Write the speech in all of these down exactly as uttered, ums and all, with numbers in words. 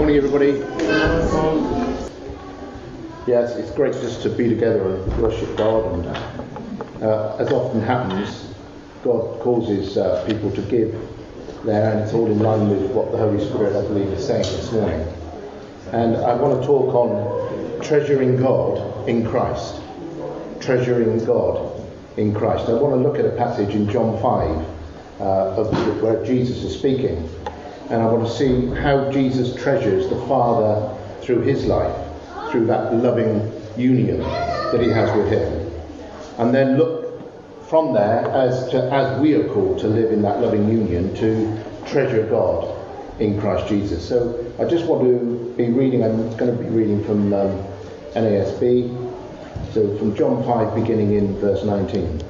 Morning, everybody. Yes, it's great just to be together and worship God. And uh, as often happens, God causes uh, people to give there, and it's all in line with what the Holy Spirit, I believe, is saying this morning. And I want to talk on treasuring God in Christ. Treasuring God in Christ. I want to look at a passage in John five uh, of where Jesus is speaking. And I want to see how Jesus treasures the Father through his life, through that loving union that he has with him. And then look from there as to, as we are called to live in that loving union, to treasure God in Christ Jesus. So I just want to be reading, I'm going to be reading from um, N A S B. So from John five, beginning in verse nineteen.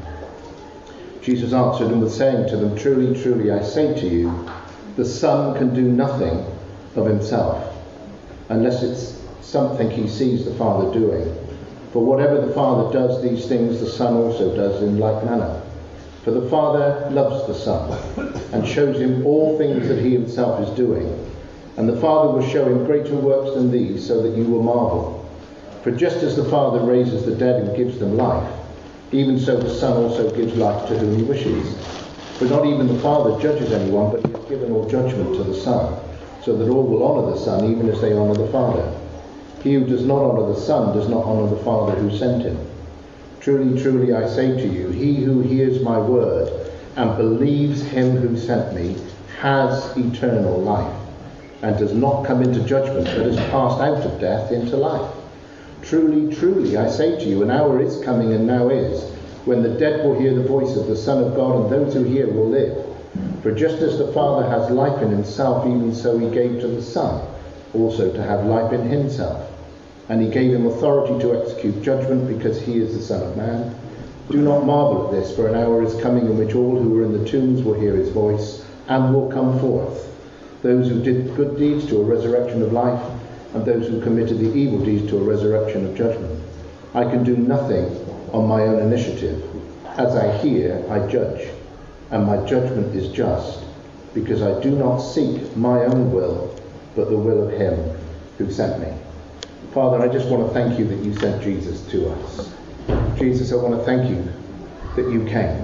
Jesus answered and was saying to them, "Truly, truly, I say to you, the Son can do nothing of himself, unless it's something he sees the Father doing. For whatever the Father does, these things the Son also does in like manner. For the Father loves the Son, and shows him all things that he himself is doing. And the Father will show him greater works than these, so that you will marvel. For just as the Father raises the dead and gives them life, even so the Son also gives life to whom he wishes. For not even the Father judges anyone, but he has given all judgment to the Son, so that all will honour the Son, even as they honour the Father. He who does not honour the Son does not honour the Father who sent him. Truly, truly, I say to you, he who hears my word and believes him who sent me has eternal life, and does not come into judgment, but has passed out of death into life. Truly, truly, I say to you, an hour is coming and now is, when the dead will hear the voice of the Son of God, and those who hear will live. For just as the Father has life in himself, even so he gave to the Son also to have life in himself. And he gave him authority to execute judgment, because he is the Son of Man. Do not marvel at this, for an hour is coming in which all who are in the tombs will hear his voice and will come forth. Those who did good deeds to a resurrection of life, and those who committed the evil deeds to a resurrection of judgment. I can do nothing on my own initiative. As I hear, I judge, and my judgment is just, because I do not seek my own will, but the will of him who sent me." Father, I just want to thank you that you sent Jesus to us. Jesus, I want to thank you that you came.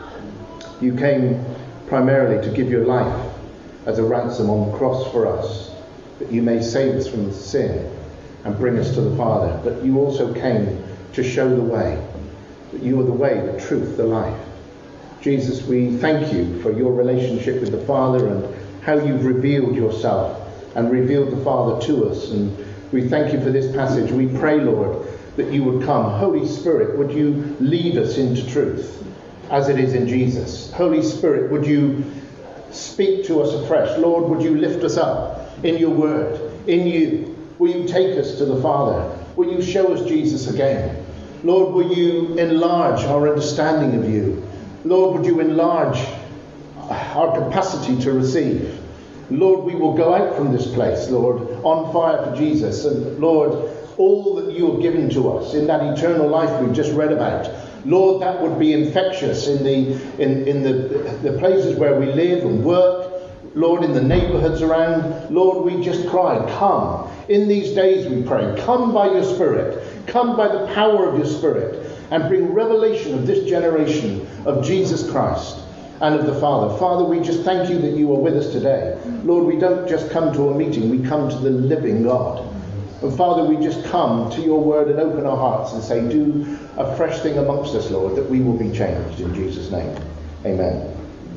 You came primarily to give your life as a ransom on the cross for us, that you may save us from sin and bring us to the Father. But you also came to show the way, that you are the way, the truth, the life. Jesus, we thank you for your relationship with the Father and how you've revealed yourself and revealed the Father to us. And we thank you for this passage. We pray, Lord, that you would come. Holy Spirit, would you lead us into truth as it is in Jesus? Holy Spirit, would you speak to us afresh? Lord, would you lift us up in your word, in you? Will you take us to the Father? Will you show us Jesus again? Lord, will you enlarge our understanding of you? Lord, would you enlarge our capacity to receive? Lord, we will go out from this place, Lord, on fire for Jesus. And Lord, all that you have given to us in that eternal life we've just read about, Lord, that would be infectious in the in, in the, the places where we live and work. Lord, in the neighbourhoods around, Lord, we just cry, come. In these days we pray, come by your Spirit, come by the power of your Spirit, and bring revelation of this generation of Jesus Christ and of the Father. Father, we just thank you that you are with us today. Lord, we don't just come to a meeting, we come to the living God. And Father, we just come to your word and open our hearts and say, do a fresh thing amongst us, Lord, that we will be changed in Jesus' name. Amen.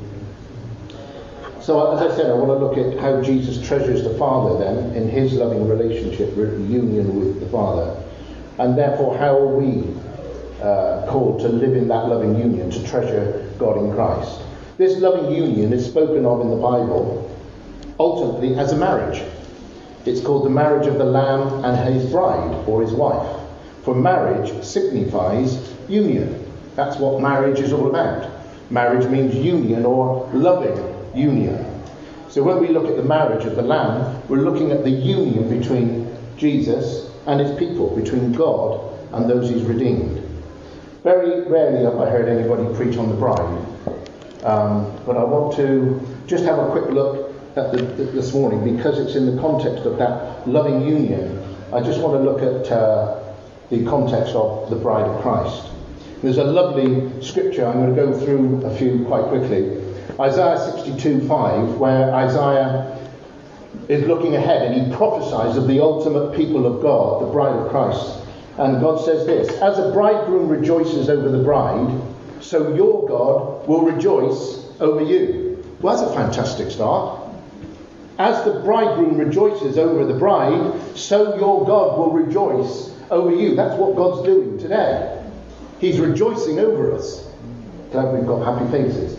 So, as I said, I want to look at how Jesus treasures the Father then in his loving relationship, union with the Father. And therefore, how are we uh, called to live in that loving union, to treasure God in Christ? This loving union is spoken of in the Bible ultimately as a marriage. It's called the marriage of the Lamb and his bride, or his wife. For marriage signifies union. That's what marriage is all about. Marriage means union or loving union. So when we look at the marriage of the Lamb, we're looking at the union between Jesus and his people, between God and those he's redeemed. Very rarely have I heard anybody preach on the bride. Um, but I want to just have a quick look at the, the, this morning, because it's in the context of that loving union, I just want to look at uh, the context of the bride of Christ. There's a lovely scripture, I'm going to go through a few quite quickly. Isaiah sixty-two five, where Isaiah is looking ahead and he prophesies of the ultimate people of God, the bride of Christ. And God says this: as a bridegroom rejoices over the bride, so your God will rejoice over you. Well, that's a fantastic start. As the bridegroom rejoices over the bride, so your God will rejoice over you. That's what God's doing today. He's rejoicing over us. Glad we've got happy faces.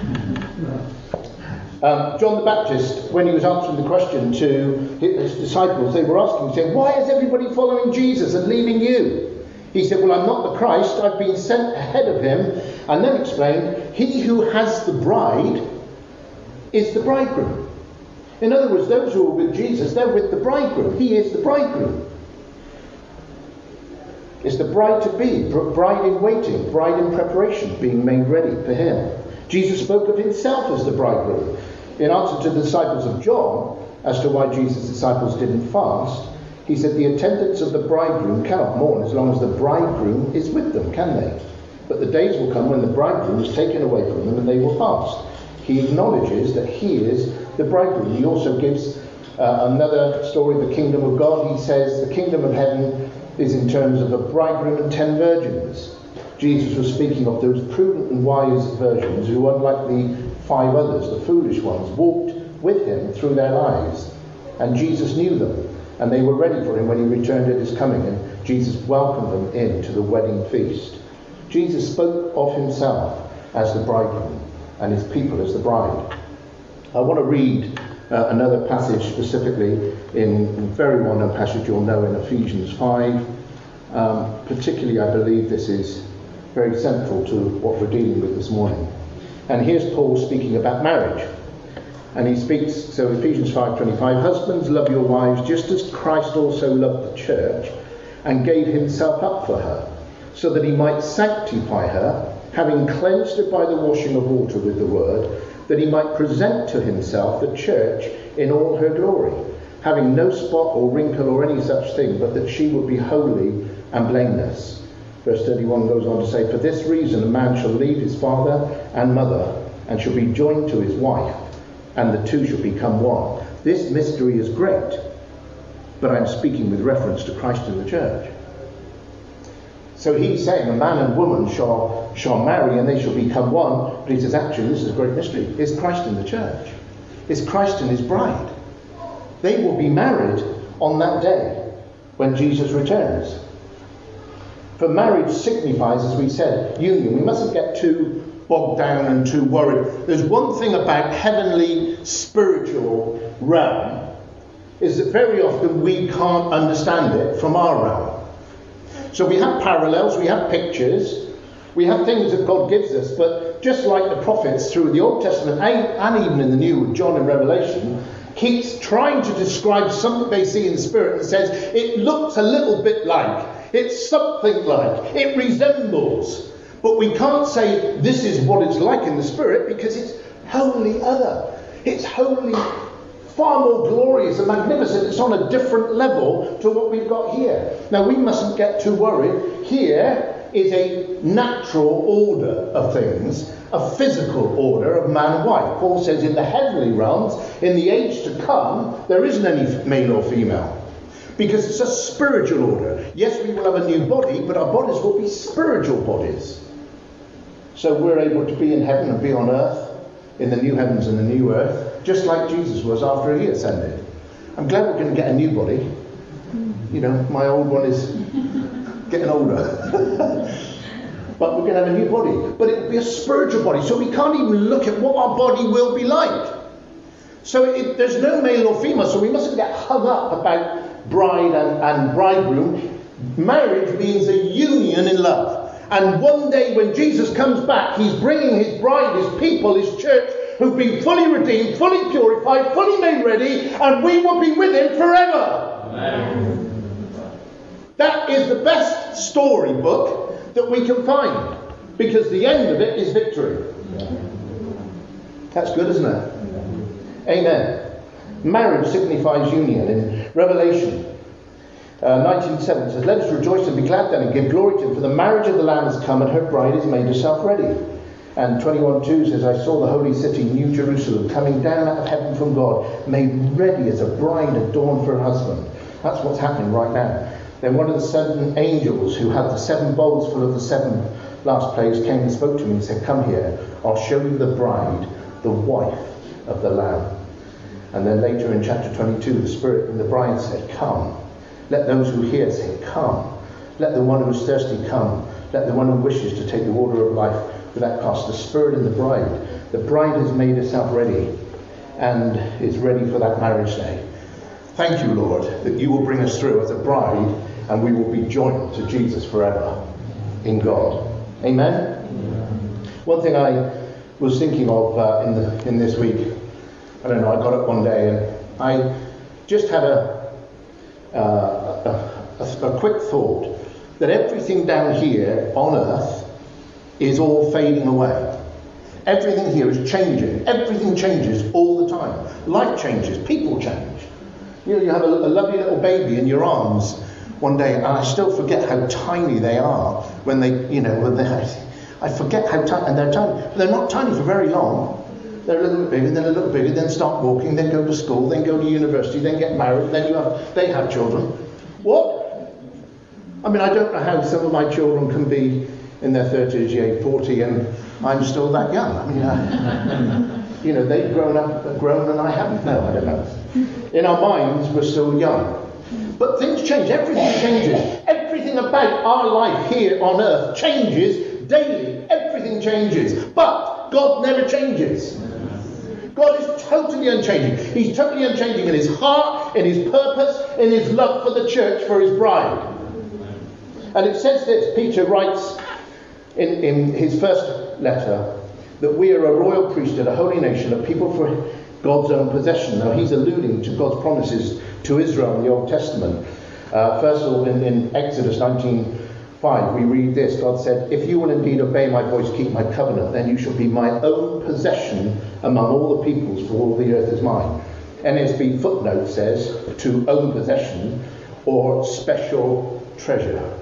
Um, John the Baptist, when he was answering the question to his disciples, they were asking, saying, why is everybody following Jesus and leaving you? He said, well, I'm not the Christ, I've been sent ahead of him. And then explained, he who has the bride is the bridegroom. In other words, those who are with Jesus, they're with the bridegroom. He is the bridegroom. It's the bride to be, bride in waiting, bride in preparation, being made ready for him. Jesus spoke of himself as the bridegroom. In answer to the disciples of John, as to why Jesus' disciples didn't fast, he said, the attendants of the bridegroom cannot mourn as long as the bridegroom is with them, can they? But the days will come when the bridegroom is taken away from them and they will fast. He acknowledges that he is the bridegroom. He also gives uh, another story of the kingdom of God. He says the kingdom of heaven is in terms of a bridegroom and ten virgins. Jesus was speaking of those prudent and wise virgins who, unlike the five others, the foolish ones, walked with him through their lives. And Jesus knew them, and they were ready for him when he returned at his coming, and Jesus welcomed them into the wedding feast. Jesus spoke of himself as the bridegroom and his people as the bride. I want to read uh, another passage specifically in a very well-known passage you'll know in Ephesians five. Um, particularly, I believe this is very central to what we're dealing with this morning. And here's Paul speaking about marriage. And he speaks, so Ephesians five twenty-five, husbands, love your wives just as Christ also loved the church and gave himself up for her, so that he might sanctify her, having cleansed her by the washing of water with the word, that he might present to himself the church in all her glory, having no spot or wrinkle or any such thing, but that she would be holy and blameless. Verse thirty-one goes on to say, for this reason a man shall leave his father and mother, and shall be joined to his wife, and the two shall become one. This mystery is great, but I'm speaking with reference to Christ and the church. So he's saying a man and woman shall, shall marry and they shall become one, but he says actually this is a great mystery. It's Christ and the church. It's Christ and his bride. They will be married on that day when Jesus returns. For marriage signifies, as we said, union. We mustn't get too bogged down and too worried. There's one thing about heavenly spiritual realm, is that very often we can't understand it from our realm. So we have parallels, we have pictures, we have things that God gives us, but just like the prophets through the Old Testament and even in the New, with John in Revelation, keeps trying to describe something they see in the Spirit and says, it looks a little bit like, it's something like, it resembles. But we can't say this is what it's like in the Spirit, because it's wholly other. It's wholly far more glorious and magnificent. It's on a different level to what we've got here. Now we mustn't get too worried. Here is a natural order of things, a physical order of man and wife. Paul says in the heavenly realms, in the age to come, there isn't any male or female. Because it's a spiritual order. Yes, we will have a new body, but our bodies will be spiritual bodies. So we're able to be in heaven and be on earth, in the new heavens and the new earth, just like Jesus was after he ascended. I'm glad we're going to get a new body. You know, my old one is getting older. But we're going to have a new body. But it will be a spiritual body, so we can't even look at what our body will be like. So it, there's no male or female, so we mustn't get hung up about bride and, and bridegroom. Marriage means a union in love. And one day when Jesus comes back, he's bringing his bride, his people, his church, who've been fully redeemed, fully purified, fully made ready, and we will be with him forever. Amen. That is the best storybook that we can find, because the end of it is victory. That's good, isn't it? Amen. Marriage signifies union. In Revelation uh, nineteen seven says, let us rejoice and be glad then and give glory to him, for the marriage of the Lamb has come and her bride has made herself ready. And twenty-one two says, I saw the holy city, New Jerusalem, coming down out of heaven from God, made ready as a bride adorned for her husband. That's what's happening right now. Then one of the seven angels who had the seven bowls full of the seven last plagues came and spoke to me and said, come here, I'll show you the bride, the wife of the Lamb. And then later in chapter twenty-two, the Spirit and the bride said, come. Let those who hear say, come. Let the one who is thirsty come. Let the one who wishes to take the water of life without cost. The Spirit and the bride. The bride has made herself ready and is ready for that marriage day. Thank you, Lord, that you will bring us through as a bride and we will be joined to Jesus forever in God. Amen? Amen. One thing I was thinking of uh, in, the, in this week, I don't know, I got up one day and I just had a, uh, a, a, a quick thought that everything down here on earth is all fading away. Everything here is changing. Everything changes all the time. Life changes. People change. You know, you have a, a lovely little baby in your arms one day, and I still forget how tiny they are when they, you know, when they, I forget how tiny, and they're tiny. But they're not tiny for very long. They're a little bit bigger, then a little bigger, then start walking, then go to school, then go to university, then get married, then you have, they have children. What? I mean, I don't know how some of my children can be in their thirties, yeah, forty, and I'm still that young. I mean, uh, you know, they've grown up, grown, and I haven't. No, I don't know. In our minds, we're still young. But things change. Everything changes. Everything about our life here on earth changes daily. Everything changes. But God never changes. God is totally unchanging. He's totally unchanging in his heart, in his purpose, in his love for the church, for his bride. And it says this, Peter writes in, in his first letter, that we are a royal priesthood, a holy nation, a people for God's own possession. Now he's alluding to God's promises to Israel in the Old Testament. Uh, first of all, in, in Exodus nineteen five, we read this. God said, if you will indeed obey my voice, keep my covenant, then you shall be my own possession among all the peoples, for all the earth is mine. N S B footnote says, to own possession or special treasure.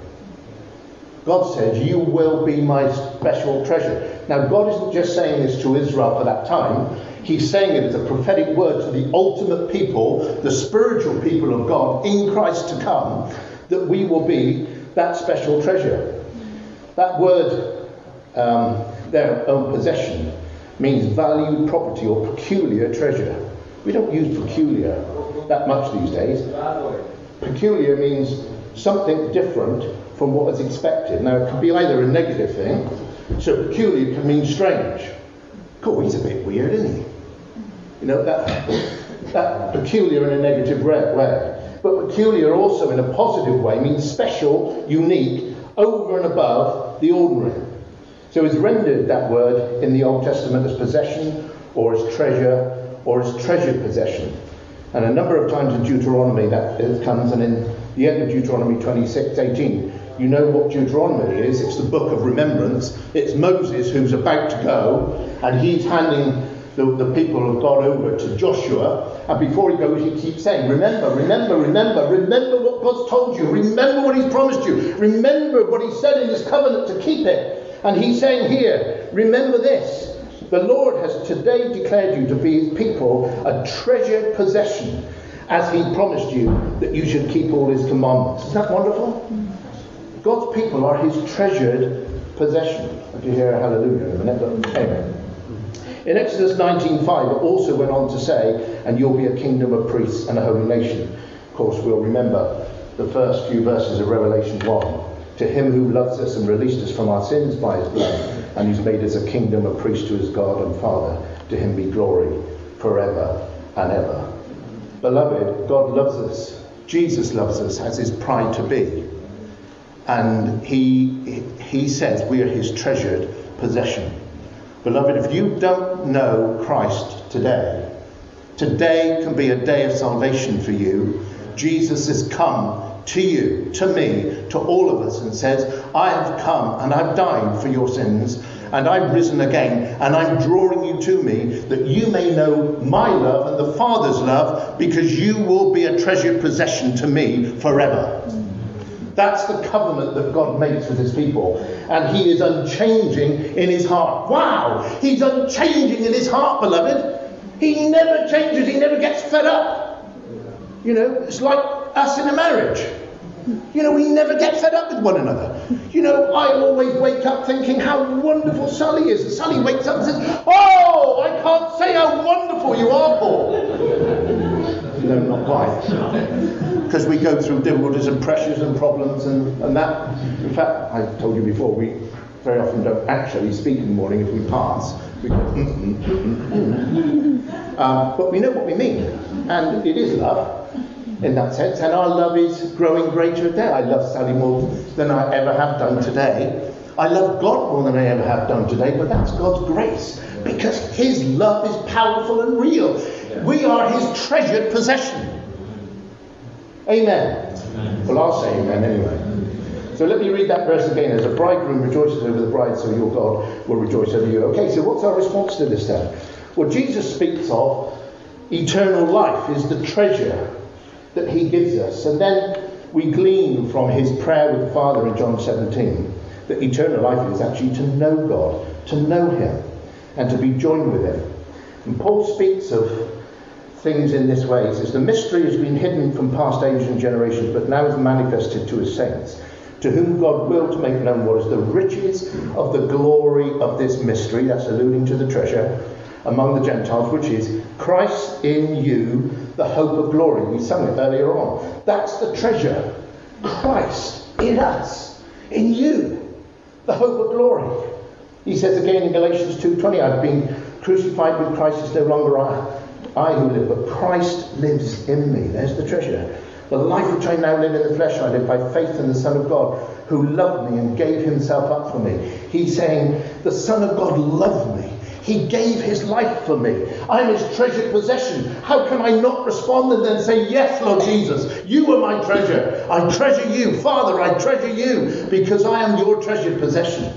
God says, you will be my special treasure. Now, God isn't just saying this to Israel for that time. He's saying it as a prophetic word to the ultimate people, the spiritual people of God in Christ to come, that we will be that special treasure. That word, um, their own possession, means valued property or peculiar treasure. We don't use peculiar that much these days. Peculiar means something different from what was expected. Now, it could be either a negative thing, so peculiar can mean strange. Cool, he's a bit weird, isn't he? You know, that, that peculiar in a negative way. But peculiar also in a positive way means special, unique, over and above the ordinary. So it's rendered, that word, in the Old Testament as possession, or as treasure, or as treasured possession. And a number of times in Deuteronomy that it comes, and in the end of Deuteronomy twenty-six eighteen, you know what Deuteronomy is. It's the book of remembrance. It's Moses who's about to go, and he's handing the, the people of God over to Joshua. And before he goes, he keeps saying, remember, remember, remember, remember what God's told you. Remember what he's promised you. Remember what he said in his covenant to keep it. And he's saying here, remember this. The Lord has today declared you to be his people, a treasured possession, as he promised you that you should keep all his commandments. Isn't that wonderful? God's people are his treasured possession. If you hear a hallelujah in a minute, but amen. In Exodus nineteen five, it also went on to say, and you'll be a kingdom of priests and a holy nation. Of course, we'll remember the first few verses of Revelation one. To him who loves us and released us from our sins by his blood, and he's made us a kingdom of priests to his God and Father. To him be glory forever and ever. Beloved, God loves us. Jesus loves us as his pride to be. And he, he says we are his treasured possession. Beloved, if you don't know Christ today, today can be a day of salvation for you. Jesus has come to you, to me, to all of us, and says, I have come and I've died for your sins, and I'm risen again, and I'm drawing you to me, that you may know my love and the Father's love, because you will be a treasured possession to me forever. That's the covenant that God makes with his people. And he is unchanging in his heart. Wow! He's unchanging in his heart, beloved. He never changes. He never gets fed up. You know, it's like us in a marriage. You know, we never get fed up with one another. You know, I always wake up thinking how wonderful Sally is. And Sally wakes up and says, oh, I can't say how wonderful you are, Paul. No, not quite. Because we go through difficulties and pressures and problems and, and that. In fact, I told you before, we very often don't actually speak in the morning. If we pass, we go, mm, mm, mm, mm. Um, but we know what we mean. And it is love in that sense. And our love is growing greater day. I love Sally more than I ever have done today. I love God more than I ever have done today. But that's God's grace. Because his love is powerful and real. We are his treasured possession. Amen. Amen. Well, I'll say amen anyway. So let me read that verse again. As a bridegroom rejoices over the bride, so your God will rejoice over you. Okay, so what's our response to this then? Well, Jesus speaks of eternal life is the treasure that he gives us. And then we glean from his prayer with the Father in John seventeen that eternal life is actually to know God, to know him, and to be joined with him. And Paul speaks of things in this way. He says, the mystery has been hidden from past ages and generations, but now is manifested to his saints, to whom God willed to make known what is the riches of the glory of this mystery, that's alluding to the treasure, among the Gentiles, which is Christ in you, the hope of glory. We sung it earlier on. That's the treasure. Christ in us, in you, the hope of glory. He says again in Galatians two twenty, I've been crucified with Christ, it's no longer I. I who live, but Christ lives in me. There's the treasure. The life which I now live in the flesh, I live by faith in the Son of God, who loved me and gave himself up for me. He's saying, the Son of God loved me. He gave his life for me. I'm his treasured possession. How can I not respond and then say, yes, Lord Jesus, you are my treasure. I treasure you. Father, I treasure you because I am your treasured possession.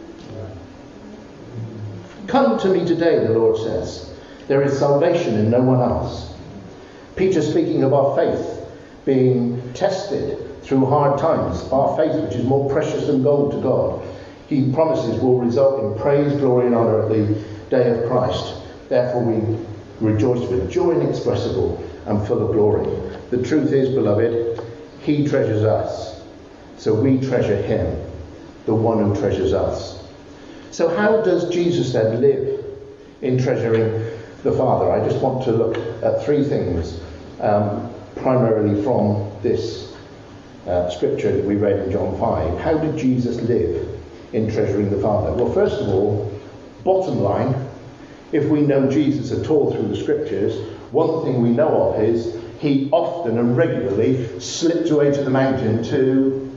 Come to me today, the Lord says. There is salvation in no one else. Peter speaking of our faith being tested through hard times, our faith which is more precious than gold to God, he promises will result in praise, glory and honour at the day of Christ. Therefore we rejoice with joy inexpressible and full of glory. The truth is, beloved, he treasures us, so we treasure him, the one who treasures us. So how does Jesus then live in treasuring the Father? I just want to look at three things, um, primarily from this uh, scripture that we read in John five. How did Jesus live in treasuring the Father? Well, first of all, bottom line, if we know Jesus at all through the scriptures, one thing we know of is he often and regularly slipped away to the mountain to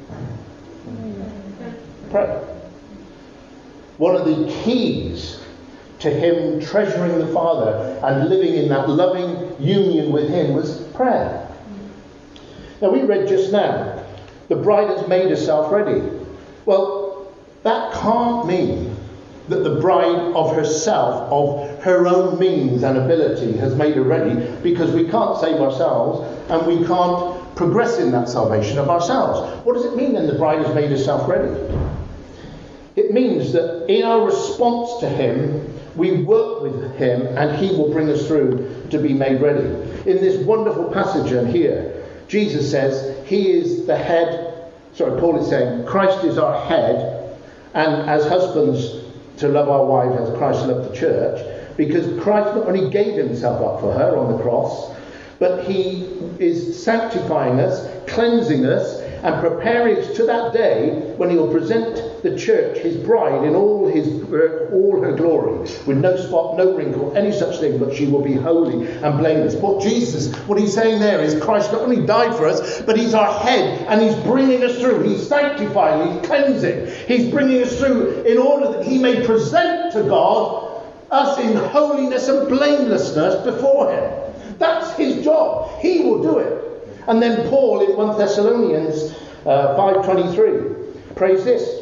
pray. One of the keys to him treasuring the Father and living in that loving union with him was prayer. Now we read just now, the bride has made herself ready. Well, that can't mean that the bride of herself, of her own means and ability, has made her ready, because we can't save ourselves and we can't progress in that salvation of ourselves. What does it mean then the bride has made herself ready? It means that in our response to him, we work with him and he will bring us through to be made ready. In this wonderful passage in here, Jesus says he is the head, sorry, Paul is saying Christ is our head, and as husbands to love our wives as Christ loved the church, because Christ not only gave himself up for her on the cross, but he is sanctifying us, cleansing us, and preparing us to that day when he will present the church, his bride, in all his all her glory, with no spot, no wrinkle, any such thing, but she will be holy and blameless. But Jesus, what he's saying there is Christ not only died for us, but he's our head, and he's bringing us through. He's sanctifying, he's cleansing, he's bringing us through in order that he may present to God us in holiness and blamelessness before him. That's his job. He will do it. And then Paul in First Thessalonians uh, five twenty-three prays this: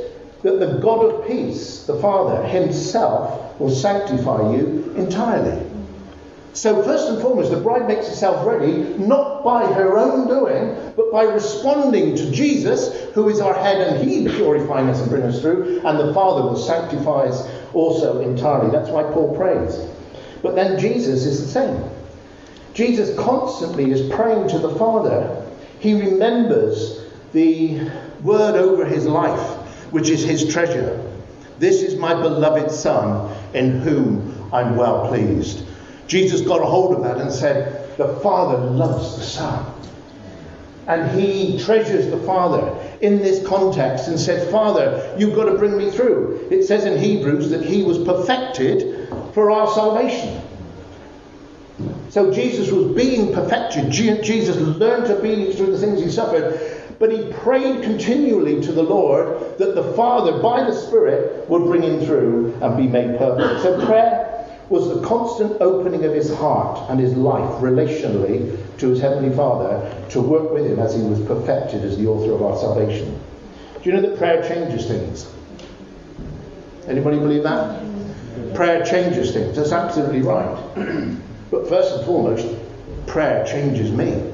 that the God of peace, the Father himself, will sanctify you entirely. So first and foremost, the bride makes herself ready, not by her own doing, but by responding to Jesus, who is our head, and he purifying us and bring us through, and the Father will sanctify us also entirely. That's why Paul prays. But then Jesus is the same. Jesus constantly is praying to the Father. He remembers the word over his life, which is his treasure. This is my beloved Son, in whom I'm well pleased. Jesus got a hold of that and said, the Father loves the Son. And he treasures the Father in this context and said, Father, you've got to bring me through. It says in Hebrews that he was perfected for our salvation. So Jesus was being perfected. Jesus learned obedience through the things he suffered. But he prayed continually to the Lord that the Father, by the Spirit, would bring him through and be made perfect. So prayer was the constant opening of his heart and his life relationally to his Heavenly Father to work with him as he was perfected as the author of our salvation. Do you know that prayer changes things? Anybody believe that? Prayer changes things. That's absolutely right. But first and foremost, prayer changes me.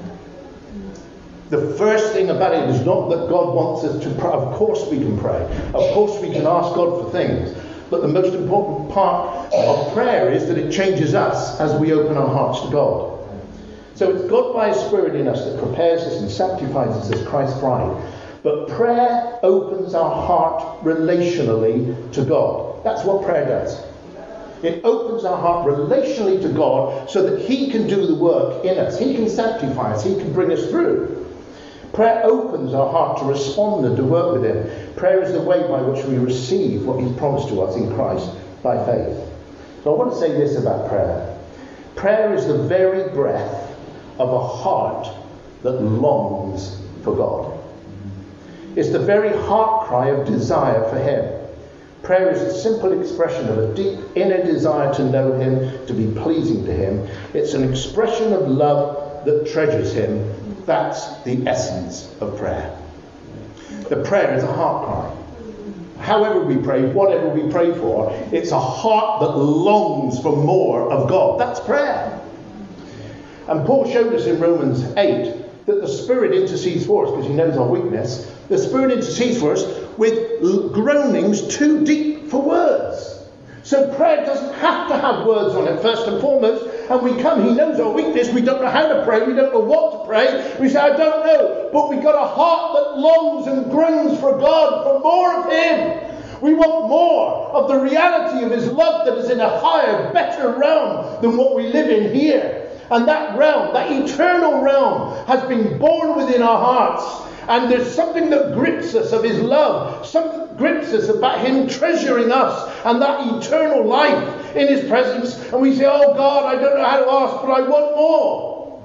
The first thing about it is not that God wants us to pray. Of course we can pray. Of course we can ask God for things. But the most important part of prayer is that it changes us as we open our hearts to God. So it's God by his Spirit in us that prepares us and sanctifies us as Christ's bride. But prayer opens our heart relationally to God. That's what prayer does. It opens our heart relationally to God so that he can do the work in us. He can sanctify us. He can bring us through. Prayer opens our heart to respond and to work with him. Prayer is the way by which we receive what he's promised to us in Christ by faith. So I want to say this about prayer. Prayer is the very breath of a heart that longs for God. It's the very heart cry of desire for him. Prayer is a simple expression of a deep inner desire to know him, to be pleasing to him. It's an expression of love that treasures him. That's the essence of prayer. The prayer is a heart cry. However we pray, whatever we pray for, it's a heart that longs for more of God. That's prayer. And Paul showed us in Romans eight that the Spirit intercedes for us because he knows our weakness. The Spirit intercedes for us with groanings too deep for words. So prayer doesn't have to have words on it, first and foremost. And we come, he knows our weakness. We don't know how to pray. We don't know what to pray. We say, I don't know. But we've got a heart that longs and groans for God, for more of him. We want more of the reality of his love that is in a higher, better realm than what we live in here. And that realm, that eternal realm, has been born within our hearts. And there's something that grips us of his love. Something that grips us about him treasuring us and that eternal life in his presence. And we say, oh God, I don't know how to ask, but I want more.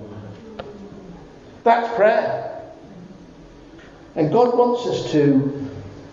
That's prayer. And God wants us to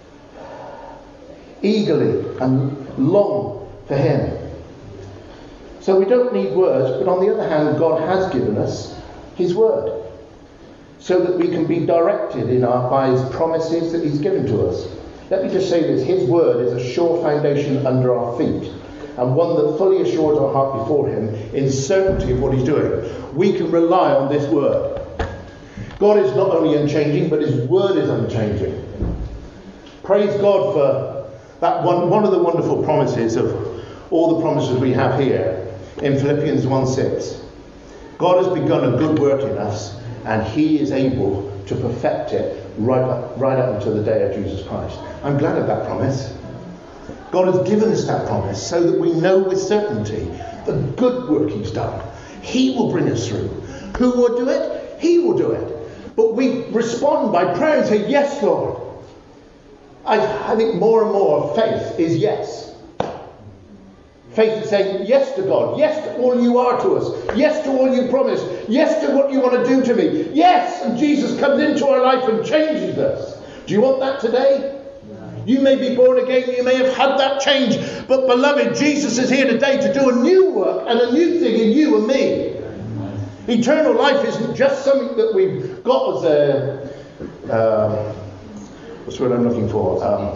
eagerly and long for him. So we don't need words, but on the other hand, God has given us his word, so that we can be directed in our, by his promises that he's given to us. Let me just say this. His word is a sure foundation under our feet, and one that fully assures our heart before him in certainty of what he's doing. We can rely on this word. God is not only unchanging, but his word is unchanging. Praise God for that one, one of the wonderful promises of all the promises we have here in Philippians one six. God has begun a good work in us, and he is able to perfect it right up, right up until the day of Jesus Christ. I'm glad of that promise. God has given us that promise so that we know with certainty the good work he's done. He will bring us through. Who will do it? He will do it. But we respond by prayer and say, yes, Lord. I, I think more and more faith is yes. Faith is saying yes to God. Yes to all you are to us. Yes to all you promise. Yes to what you want to do to me. Yes, and Jesus comes into our life and changes us. Do you want that today? No. You may be born again. You may have had that change. But beloved, Jesus is here today to do a new work and a new thing in you and me. Eternal life isn't just something that we've got as a... Uh, what's the word I'm looking for? Um,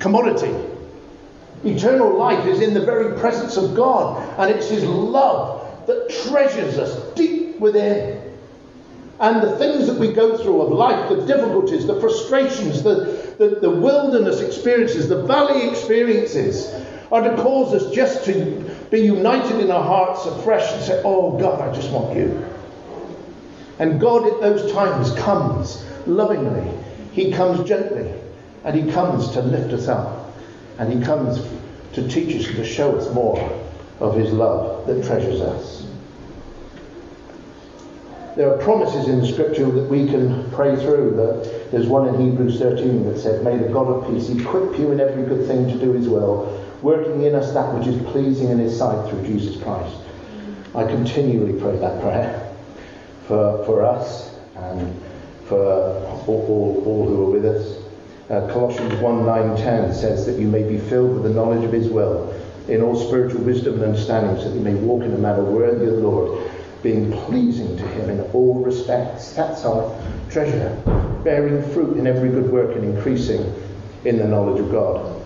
commodity. Eternal life is in the very presence of God, and it's his love that treasures us deep within. And the things that we go through of life, the difficulties, the frustrations, the, the, the wilderness experiences, the valley experiences, are to cause us just to be united in our hearts afresh and say, oh God, I just want you. And God at those times comes lovingly. He comes gently. And he comes to lift us up. And he comes to teach us and to show us more of his love that treasures us. There are promises in the scripture that we can pray through. That there's one in Hebrews thirteen that says, may the God of peace equip you in every good thing to do his will, working in us that which is pleasing in his sight through Jesus Christ. I continually pray that prayer for, for us and for all, all, all who are with us. Uh, Colossians one, nine, ten says that you may be filled with the knowledge of his will in all spiritual wisdom and understanding, so that you may walk in a manner worthy of the Lord, being pleasing to him in all respects. That's our treasure, bearing fruit in every good work and increasing in the knowledge of God.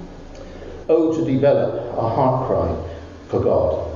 Oh, to develop a heart cry for God,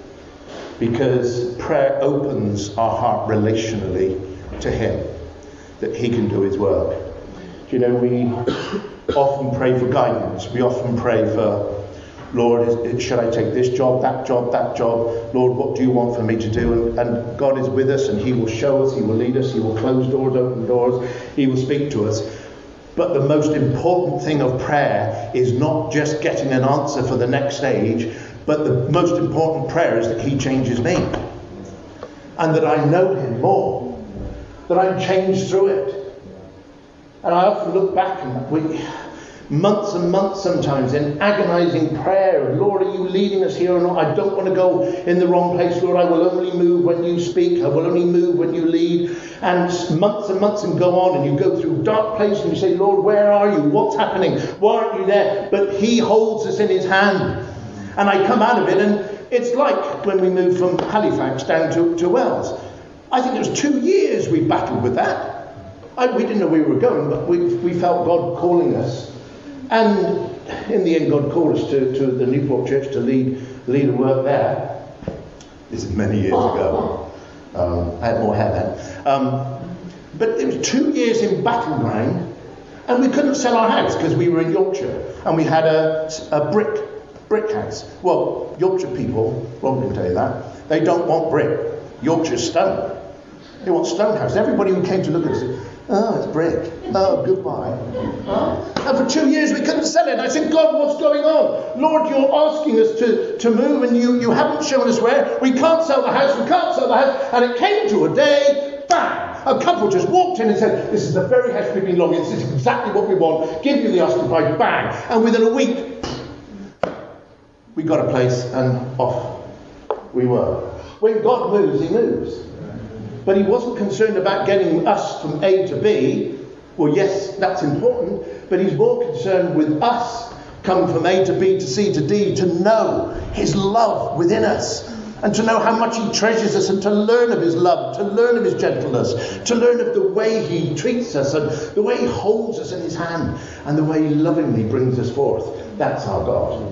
because prayer opens our heart relationally to him, that he can do his work. You know, we often pray for guidance. We often pray for, Lord, is, should I take this job, that job, that job? Lord, what do you want for me to do? And, and God is with us, and he will show us, he will lead us, he will close doors, open doors, he will speak to us. But the most important thing of prayer is not just getting an answer for the next stage, but the most important prayer is that he changes me. And that I know him more. That I'm changed through it. And I often look back and we, months and months sometimes in agonizing prayer. Lord, are you leading us here or not? I don't want to go in the wrong place. Lord, I will only move when you speak. I will only move when you lead. And months and months and go on, and you go through dark places and you say, Lord, where are you? What's happening? Why aren't you there? But he holds us in his hand. And I come out of it, and it's like when we moved from Halifax down to, to Wells. I think it was two years we battled with that. I, we didn't know where we were going, but we, we felt God calling us. And in the end, God called us to, to the Newport Church to lead lead a work there. This is many years ago. Um, I had more hair then. Um, but it was two years in battleground, and we couldn't sell our house because we were in Yorkshire, and we had a, a brick brick house. Well, Yorkshire people, Rob didn't tell you that, they don't want brick. Yorkshire's stone. They want stone house. Everybody who came to look at us said, oh, it's brick. Oh, goodbye. And for two years we couldn't sell it. I said, God, what's going on? Lord, you're asking us to, to move, and you, you haven't shown us where. We can't sell the house. We can't sell the house. And it came to a day, bang, a couple just walked in and said, this is the very house we've been longing. This is exactly what we want. Give you the asking price, bang. And within a week, we got a place and off we were. When God moves, he moves. But he wasn't concerned about getting us from A to B. Well, yes, that's important. But he's more concerned with us coming from A to B to C to D, to know his love within us. And to know how much he treasures us, and to learn of his love, to learn of his gentleness, to learn of the way he treats us, and the way he holds us in his hand, and the way he lovingly brings us forth. That's our God.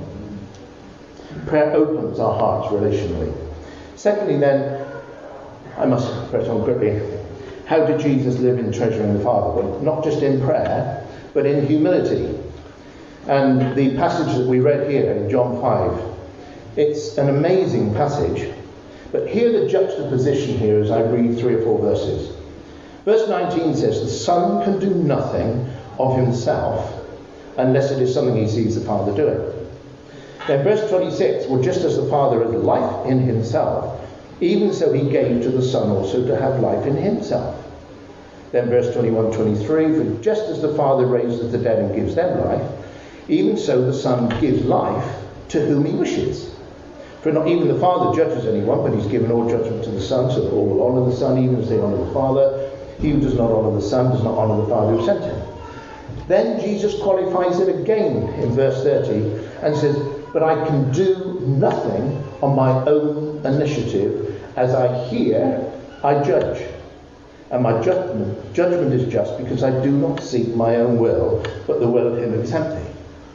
Prayer opens our hearts relationally. Secondly, then, I must press on quickly. How did Jesus live in treasuring the Father? Well, not just in prayer, but in humility. And the passage that we read here in John five, it's an amazing passage. But hear the juxtaposition here as I read three or four verses. Verse nineteen says, the Son can do nothing of himself unless it is something he sees the Father doing. Then verse twenty-six, well, just as the Father has life in himself, even so he gave to the Son also to have life in himself. Then verse twenty-one, twenty-three, for just as the Father raises the dead and gives them life, even so the Son gives life to whom he wishes. For not even the Father judges anyone, but he's given all judgment to the Son, so that all will honour the Son, even as they honour the Father. He who does not honour the Son does not honour the Father who sent him. Then Jesus qualifies it again in verse thirty and says, but I can do nothing on my own initiative. As I hear, I judge. And my judgment, judgment is just, because I do not seek my own will, but the will of him who sent me.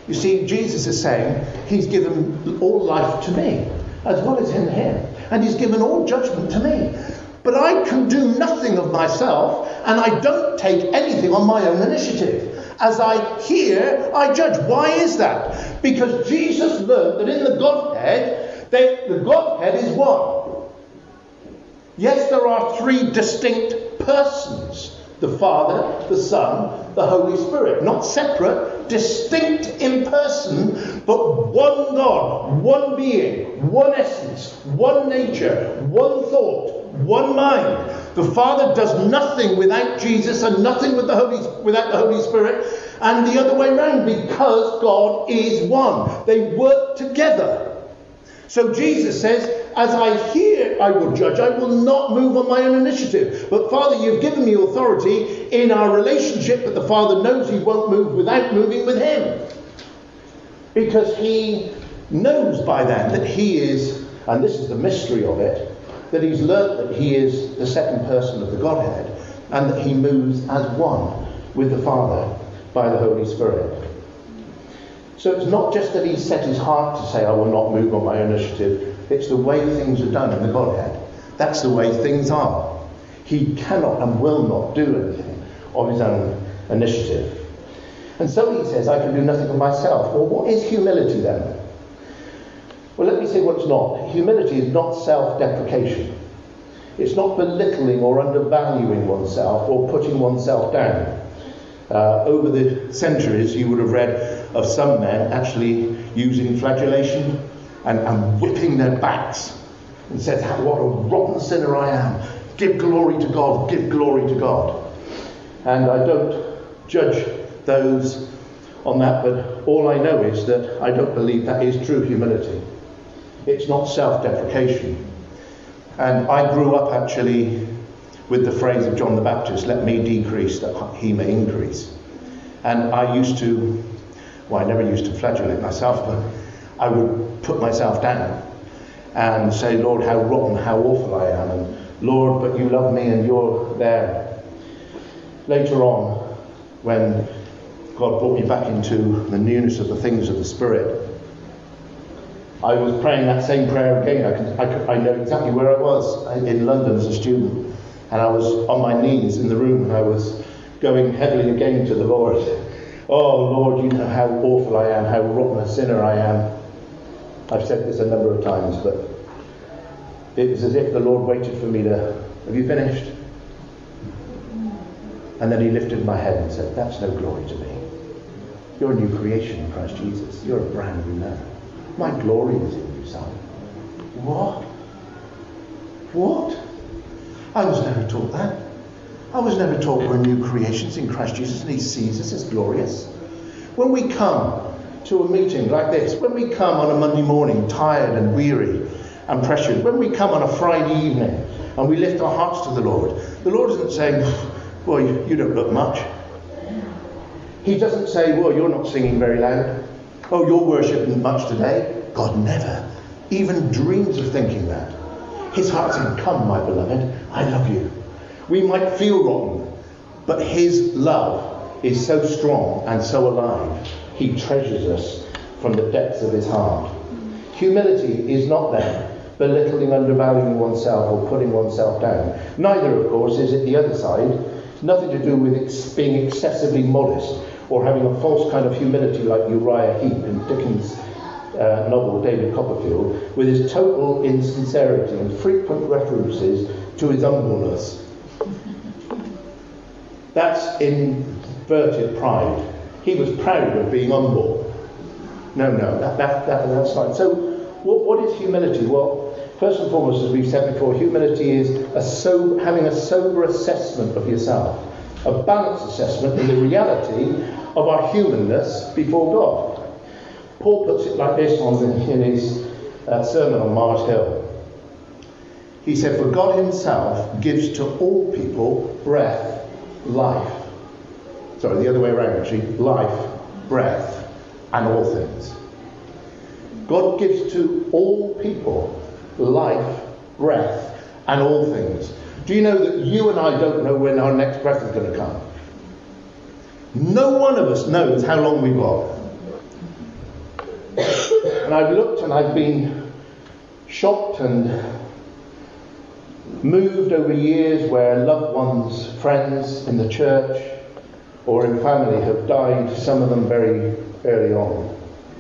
You see, Jesus is saying he's given all life to me, as well as in him. And he's given all judgment to me. But I can do nothing of myself, and I don't take anything on my own initiative. As I hear, I judge. Why is that? Because Jesus learned that in the Godhead, they, the Godhead is one. Yes, there are three distinct persons. The Father, the Son, the Holy Spirit. Not separate, distinct in person, but one God, one being, one essence, one nature, one thought, one mind. The Father does nothing without Jesus and nothing with the Holy, without the Holy Spirit, and the other way around, because God is one. They work together. So Jesus says, as I hear, I will judge. I will not move on my own initiative. But Father, you've given me authority in our relationship, but the Father knows he won't move without moving with him. Because he knows by then that he is, and this is the mystery of it, that he's learnt that he is the second person of the Godhead, and that he moves as one with the Father by the Holy Spirit. So it's not just that he's set his heart to say, I will not move on my own initiative. It's the way things are done in the Godhead. That's the way things are. He cannot and will not do anything of his own initiative. And so he says, I can do nothing of myself. Well, what is humility then? Well, let me say what it's not. Humility is not self-deprecation. It's not belittling or undervaluing oneself or putting oneself down. Uh, over the centuries, you would have read of some men actually using flagellation and, and whipping their backs and says, what a rotten sinner I am. Give glory to God, give glory to God. And I don't judge those on that, but all I know is that I don't believe that is true humility. It's not self-deprecation. And I grew up actually with the phrase of John the Baptist, let me decrease that he may increase. And I used to, well, I never used to flagellate myself, but I would put myself down and say, Lord, how rotten, how awful I am, and Lord, but you love me and you're there. Later on, when God brought me back into the newness of the things of the Spirit, I was praying that same prayer again. I, can, I, can, I know exactly where I was in London as a student. And I was on my knees in the room and I was going heavily again to the Lord. Oh Lord, you know how awful I am, how rotten a sinner I am. I've said this a number of times, but it was as if the Lord waited for me to, have you finished? And then he lifted my head and said, that's no glory to me. You're a new creation in Christ Jesus. You're a brand new man. My glory is in you, son. What? What? I was never taught that. I was never taught we're new creations in Christ Jesus and he sees us as glorious. When we come to a meeting like this, when we come on a Monday morning tired and weary and pressured, when we come on a Friday evening and we lift our hearts to the Lord, the Lord isn't saying, well, you, you don't look much. He doesn't say, well, you're not singing very loud. Oh, your worship isn't much today. God never even dreams of thinking that. His heart saying, come, my beloved, I love you. We might feel rotten, but his love is so strong and so alive. He treasures us from the depths of his heart. Humility is not then belittling, undervaluing oneself or putting oneself down. Neither, of course, is it the other side. It's nothing to do with ex- being excessively modest or having a false kind of humility like Uriah Heep in Dickens' uh, novel David Copperfield, with his total insincerity and frequent references to his humbleness. That's inverted pride. He was proud of being humble. No, no, that, that, that, that's fine. So, what, what is humility? Well, first and foremost, as we've said before, humility is a so, having a sober assessment of yourself, a balanced assessment in the reality of our humanness before God. Paul puts it like this on the, in his uh, sermon on Mars Hill. He said, for God himself gives to all people breath, life. Sorry, the other way around actually. Life, breath, and all things. God gives to all people life, breath, and all things. Do you know that you and I don't know when our next breath is going to come? No one of us knows how long we've got. And I've looked and I've been shocked and moved over years where loved ones, friends in the church or in family have died, some of them very early on.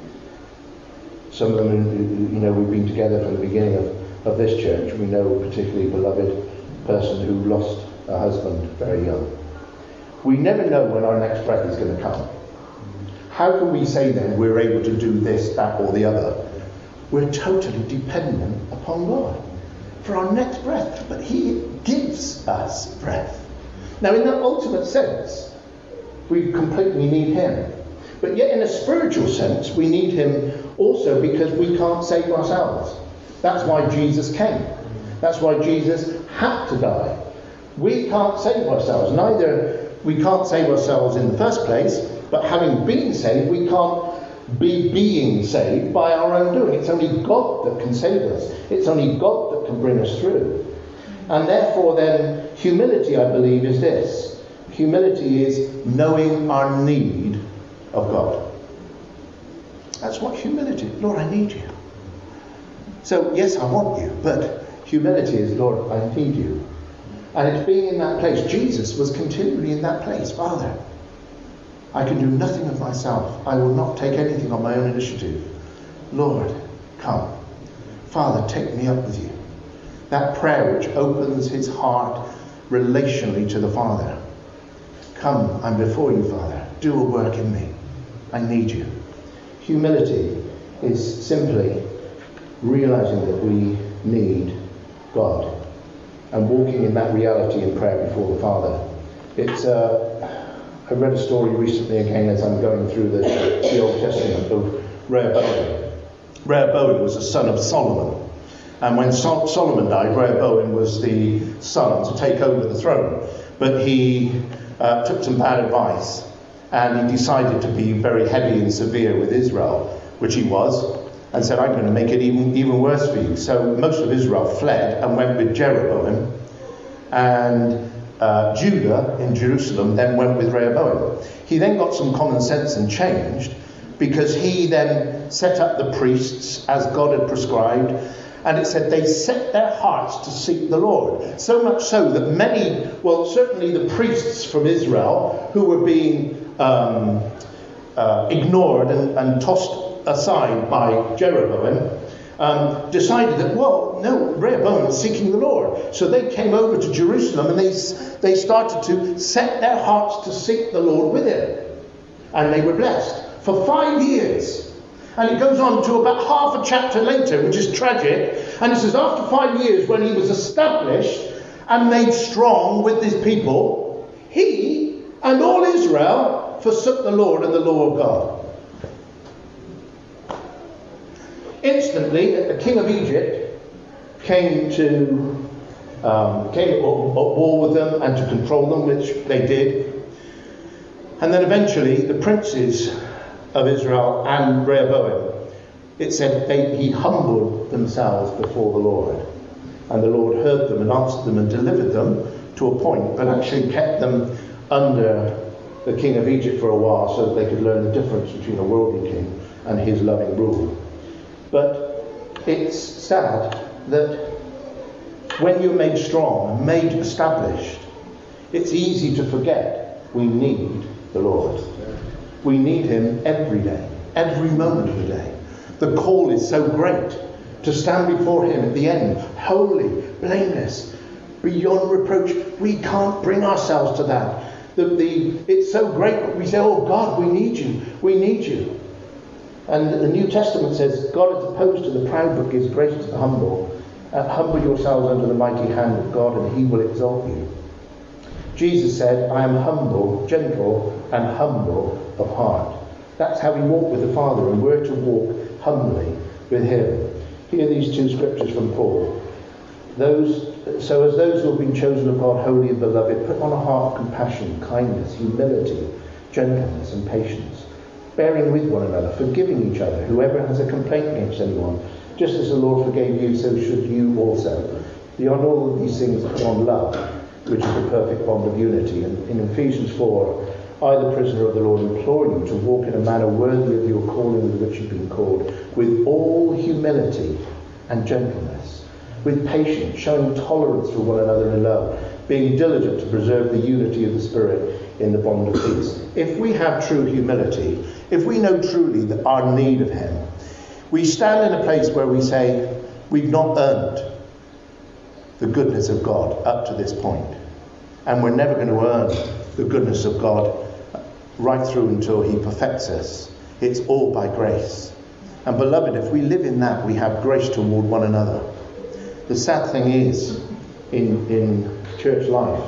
Some of them, you know, we've been together from the beginning of, of this church. We know a particularly beloved person who lost a husband very young. We never know when our next breath is going to come. How can we say then we're able to do this, that or the other? We're totally dependent upon God for our next breath. But He gives us breath. Now in that ultimate sense, we completely need Him. But yet in a spiritual sense, we need Him also because we can't save ourselves. That's why Jesus came. That's why Jesus had to die. We can't save ourselves. Neither we can't save ourselves in the first place, but having been saved, we can't be being saved by our own doing. It's only God that can save us. It's only God that can bring us through. And therefore then, humility, I believe, is this. Humility is knowing our need of God. That's what humility is. Lord, I need you. So, yes, I want you, but humility is, Lord, I need you. And it's being in that place. Jesus was continually in that place. Father, I can do nothing of myself. I will not take anything on my own initiative. Lord, come. Father, take me up with you. That prayer which opens his heart relationally to the Father. Come, I'm before you, Father. Do a work in me. I need you. Humility is simply realizing that we need God and walking in that reality in prayer before the Father. It's uh, I read a story recently again as I'm going through the, the Old Testament of Rehoboam. Rehoboam was the son of Solomon. And when Sol- Solomon died, Rehoboam was the son to take over the throne. But he uh, took some bad advice and he decided to be very heavy and severe with Israel, which he was, and said, I'm going to make it even, even worse for you. So most of Israel fled and went with Jeroboam, and uh, Judah in Jerusalem then went with Rehoboam. He then got some common sense and changed, because he then set up the priests as God had prescribed, and it said they set their hearts to seek the Lord. So much so that many, well, certainly the priests from Israel who were being um, uh, ignored and, and tossed aside by Jeroboam, um, decided that, well, no, Rehoboam is seeking the Lord. So they came over to Jerusalem and they, they started to set their hearts to seek the Lord with him. And they were blessed for five years. And it goes on to about half a chapter later, which is tragic. And it says, after five years, when he was established and made strong with his people, he and all Israel forsook the Lord and the law of God. Instantly, the king of Egypt came to um, came at war with them and to control them, which they did. And then eventually, the princes of Israel and Rehoboam, it said they, he humbled themselves before the Lord. And the Lord heard them and answered them and delivered them to a point, but actually kept them under the king of Egypt for a while so that they could learn the difference between a worldly king and his loving rule. But it's sad that when you're made strong and made established, it's easy to forget we need the Lord. We need him every day, every moment of the day. The call is so great to stand before him at the end, holy, blameless, beyond reproach. We can't bring ourselves to that. The, the, it's so great that we say, oh God, we need you, we need you. And the New Testament says, God is opposed to the proud but gives grace to the humble. Uh, humble yourselves under the mighty hand of God and he will exalt you. Jesus said, I am humble, gentle and humble of heart. That's how we walk with the Father, and we're to walk humbly with him. Hear these two scriptures from Paul. Those, so as those who have been chosen of God, holy and beloved, put on a heart of compassion, kindness, humility, gentleness and patience, bearing with one another, forgiving each other, whoever has a complaint against anyone, just as the Lord forgave you, so should you also. Beyond all of these things, put on love, which is the perfect bond of unity. And in Ephesians four, I, the prisoner of the Lord, implore you to walk in a manner worthy of your calling with which you've been called, with all humility and gentleness, with patience, showing tolerance for one another in love, being diligent to preserve the unity of the Spirit in the bond of peace. If we have true humility, if we know truly that our need of him, we stand in a place where we say, we've not earned the goodness of God up to this point, and we're never going to earn the goodness of God right through until he perfects us. It's all by grace. And beloved, if we live in that, we have grace toward one another. The sad thing is, in, in church life,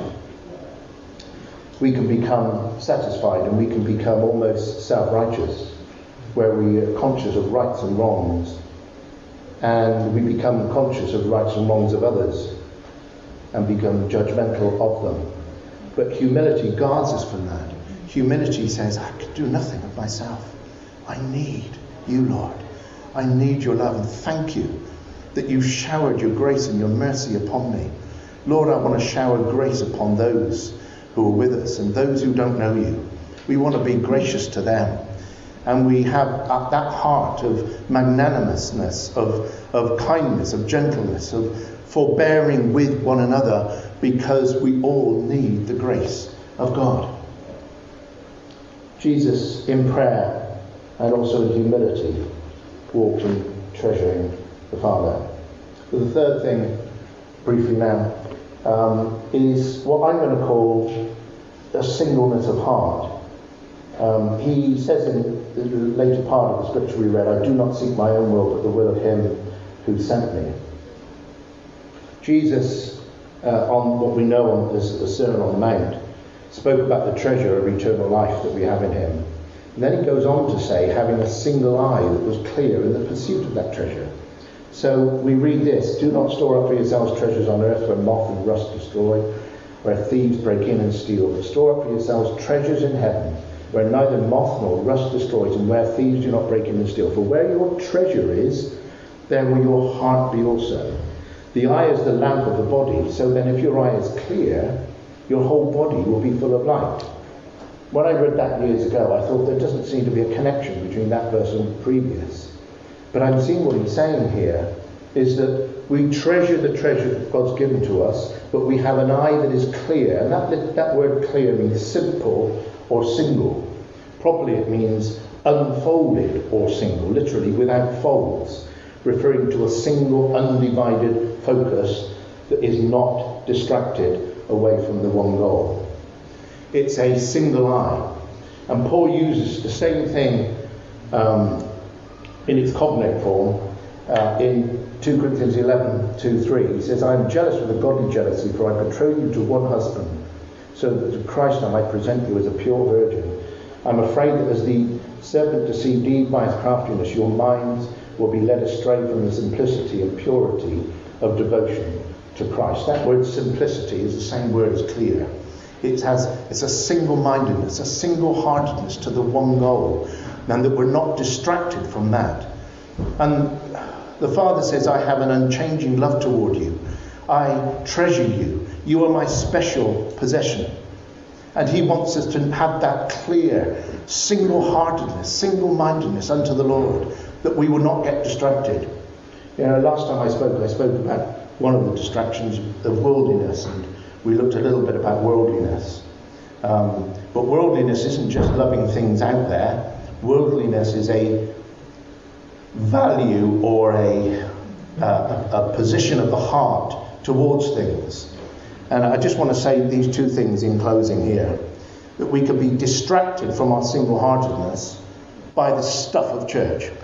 we can become satisfied and we can become almost self-righteous, where we are conscious of rights and wrongs, and we become conscious of rights and wrongs of others and become judgmental of them. But humility guards us from that. Humility says, I can do nothing of myself. I need you, Lord. I need your love, and thank you that you showered your grace and your mercy upon me. Lord, I want to shower grace upon those who are with us and those who don't know you. We want to be gracious to them. And we have that heart of magnanimousness, of, of kindness, of gentleness, of forbearing with one another, because we all need the grace of God. Jesus, in prayer and also in humility, walked in treasuring the Father. The third thing, briefly now, um, is what I'm going to call a singleness of heart. Um, he says in the later part of the scripture we read, I do not seek my own will, but the will of him who sent me. Jesus, uh, on what we know on this, the Sermon on the Mount, spoke about the treasure of eternal life that we have in him. And then he goes on to say, having a single eye that was clear in the pursuit of that treasure. So we read this, do not store up for yourselves treasures on earth where moth and rust destroy, where thieves break in and steal, but store up for yourselves treasures in heaven, where neither moth nor rust destroys, and where thieves do not break in and steal. For where your treasure is, there will your heart be also. The eye is the lamp of the body, so then if your eye is clear, your whole body will be full of light. When I read that years ago, I thought there doesn't seem to be a connection between that verse and the previous. But I'm seeing what he's saying here is that we treasure the treasure that God's given to us, but we have an eye that is clear. And that, that word clear means simple or single. Properly it means unfolded or single, literally without folds, referring to a single undivided focus that is not distracted away from the one goal. It's a single eye. And Paul uses the same thing um, in its cognate form uh, in two Corinthians eleven, two, three. He says, I am jealous with a godly jealousy, for I betroth you to one husband, so that to Christ I might present you as a pure virgin. I'm afraid that as the serpent deceived Eve by his craftiness, your minds will be led astray from the simplicity and purity of devotion to Christ. That word simplicity is the same word as clear. It has, it's a single-mindedness, a single-heartedness to the one goal, and that we're not distracted from that. And the Father says, I have an unchanging love toward you. I treasure you. You are my special possession. And he wants us to have that clear single-heartedness, single-mindedness unto the Lord, that we will not get distracted. You know, last time I spoke, I spoke about one of the distractions of worldliness, and we looked a little bit about worldliness. Um, but worldliness isn't just loving things out there. Worldliness is a value or a, uh, a position of the heart towards things. And I just want to say these two things in closing here. That we can be distracted from our single-heartedness by the stuff of church. Yeah.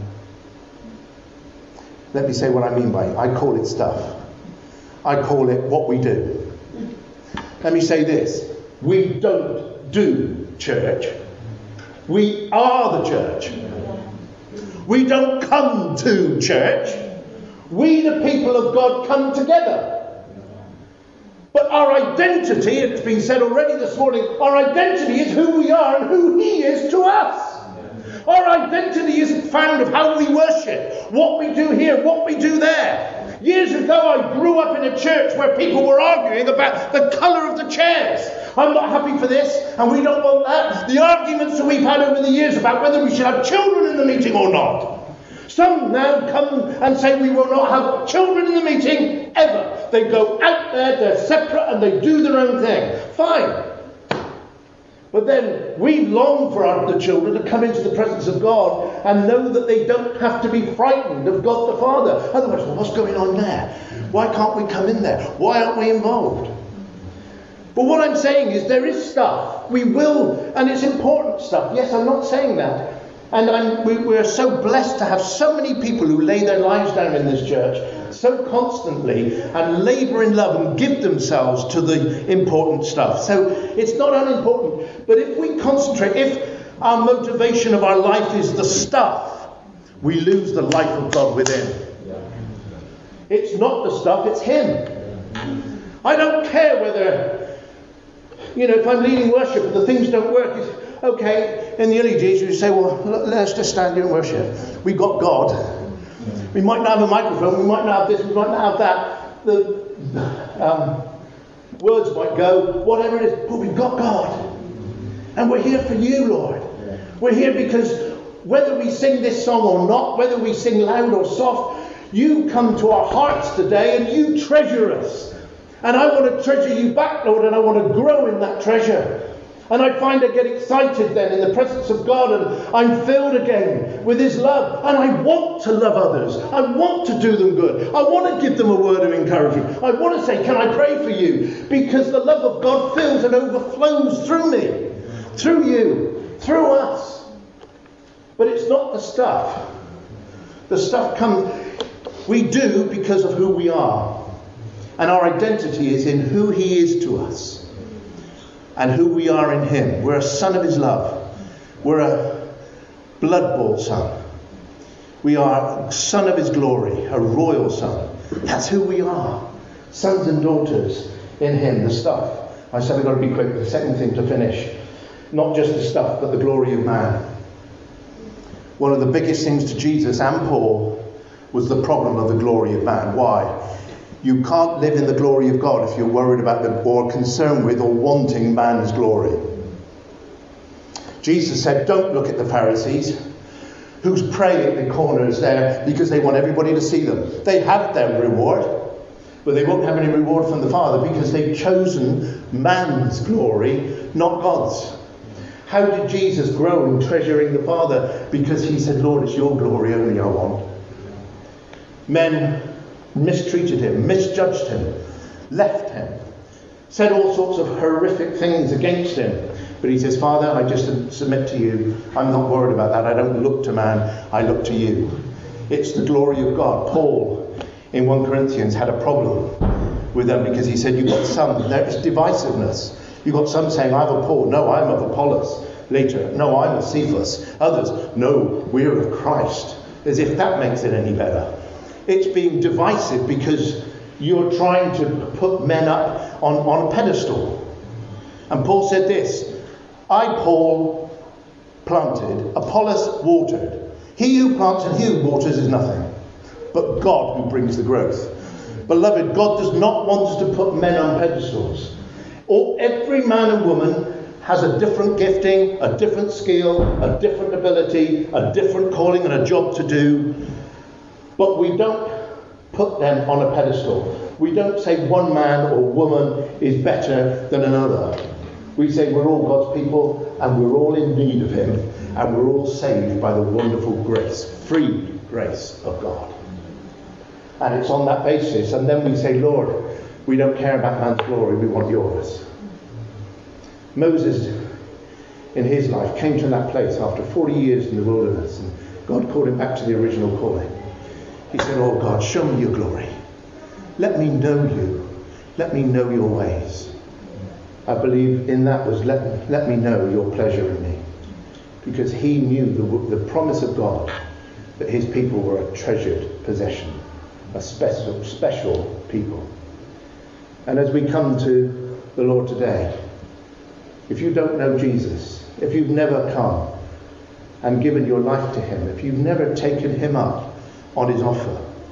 Let me say what I mean by it. I call it stuff. I call it what we do. Let me say this. We don't do church. We are the church. We don't come to church. We, the people of God, come together. But our identity, it's been said already this morning, our identity is who we are and who He is to us. Our identity isn't found of how we worship, what we do here, what we do there. Years ago, I grew up in a church where people were arguing about the colour of the chairs. I'm not happy for this, and we don't want that. The arguments that we've had over the years about whether we should have children in the meeting or not. Some now come and say we will not have children in the meeting ever. They go out there, they're separate, and they do their own thing. Fine. But then we long for our, the children to come into the presence of God and know that they don't have to be frightened of God the Father. Otherwise, well, what's going on there? Why can't we come in there? Why aren't we involved? But what I'm saying is there is stuff. We will, and it's important stuff. Yes, I'm not saying that. And I'm, we, we're so blessed to have so many people who lay their lives down in this church so constantly and labour in love and give themselves to the important stuff. So it's not unimportant. But if we concentrate, if our motivation of our life is the stuff, we lose the life of God within. It's not the stuff, it's Him. I don't care whether, you know, if I'm leading worship and the things don't work, it's, okay, in the early days you say, well, let's just stand here and worship. We've got God. We might not have a microphone, we might not have this, we might not have that. The um, words might go, whatever it is, but we've got God. And we're here for you, Lord. We're here because whether we sing this song or not, whether we sing loud or soft, you come to our hearts today and you treasure us. And I want to treasure you back, Lord, and I want to grow in that treasure. And I find I get excited then in the presence of God, and I'm filled again with His love. And I want to love others. I want to do them good. I want to give them a word of encouragement. I want to say, can I pray for you? Because the love of God fills and overflows through me, through you, through us. But it's not the stuff. The stuff comes, we do because of who we are. And our identity is in who He is to us. And who we are in Him. We're a son of His love. We're a blood-bought son. We are a son of His glory, a royal son. That's who we are. Sons and daughters in Him. The stuff. I said I've got to be quick. The second thing to finish. Not just the stuff, but the glory of man. One of the biggest things to Jesus and Paul was the problem of the glory of man. Why? You can't live in the glory of God if you're worried about the, or concerned with or wanting man's glory. Jesus said, don't look at the Pharisees who's praying at the corners there because they want everybody to see them. They have their reward, but they won't have any reward from the Father because they've chosen man's glory, not God's. How did Jesus grow in treasuring the Father? Because He said, Lord, it's your glory only I want. Men mistreated Him, misjudged Him, left Him, said all sorts of horrific things against Him. But He says, Father, I just submit to you. I'm not worried about that. I don't look to man. I look to you. It's the glory of God. Paul, in First Corinthians, had a problem with them because he said, you've got some, there is divisiveness. You've got some saying, I'm of Paul. No, I'm of Apollos. Later, no, I'm of Cephas. Others, no, we're of Christ. As if that makes it any better. It's being divisive because you're trying to put men up on, on a pedestal. And Paul said this, I, Paul, planted, Apollos watered. He who plants and he who waters is nothing, but God who brings the growth. Beloved, God does not want us to put men on pedestals. Or every man and woman has a different gifting, a different skill, a different ability, a different calling and a job to do. But we don't put them on a pedestal. We don't say one man or woman is better than another. We say we're all God's people and we're all in need of Him and we're all saved by the wonderful grace, free grace of God. And it's on that basis. And then we say, Lord, we don't care about man's glory, we want yours. Moses, in his life, came to that place after forty years in the wilderness and God called him back to the original calling. He said, oh God, show me your glory. Let me know you. Let me know your ways. I believe in that was let, let me know your pleasure in me. Because he knew the, the promise of God that his people were a treasured possession. A special, special people. And as we come to the Lord today, if you don't know Jesus, if you've never come and given your life to Him, if you've never taken Him up on His offer,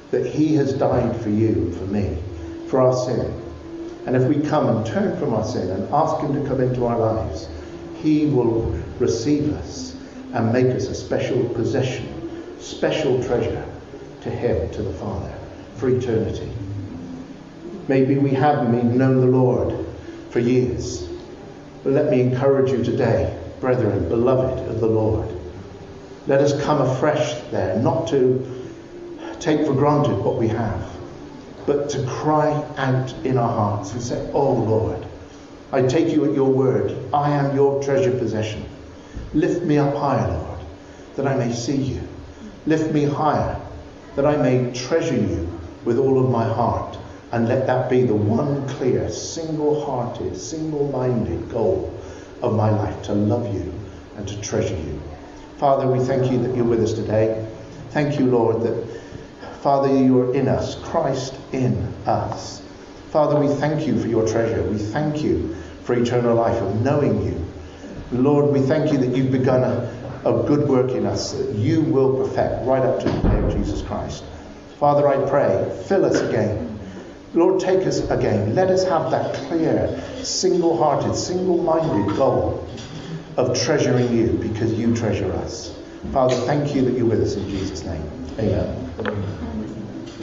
that he has died for you and for me, for our sin. And if we come and turn from our sin and ask him to come into our lives, he will receive us and make us a special possession, special treasure to him, to the Father, for eternity. Maybe we haven't even known the Lord for years. But let me encourage you today, brethren, beloved of the Lord. Let us come afresh there, not to take for granted what we have, but to cry out in our hearts and say, oh Lord, I take you at your word. I am your treasured possession. Lift me up higher, Lord, that I may see you. Lift me higher, that I may treasure you with all of my heart. And let that be the one clear, single-hearted, single-minded goal of my life, to love you and to treasure you. Father, we thank you that you're with us today. Thank you, Lord, that, Father, you are in us, Christ in us. Father, we thank you for your treasure. We thank you for eternal life, of knowing you. Lord, we thank you that you've begun a, a good work in us, that you will perfect right up to the day of Jesus Christ. Father, I pray, fill us again. Lord, take us again. Let us have that clear, single-hearted, single-minded goal of treasuring you, because you treasure us. Father, thank you that you're with us in Jesus' name. Amen.